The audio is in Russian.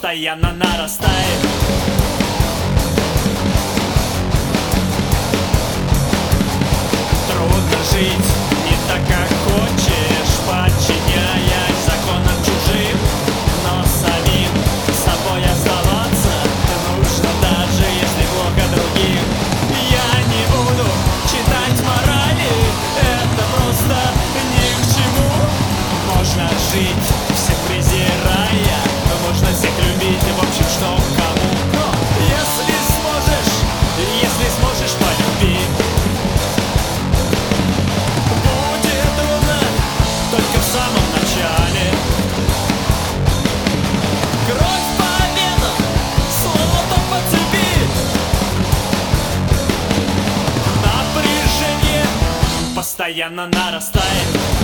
постоянно нарастает. Трудно жить не так, как хочешь, подчиняясь законам чужим, но самим собой оставаться нужно, даже если плохо другим. Я не буду читать морали, это просто ни к чему. Можно жить, всех презирая, но можно всех любить, в общем, что кому. Но если сможешь, полюби. Будет трудно только в самом начале. Кровь по венам, словно ток по цепи. Напряжение постоянно нарастает.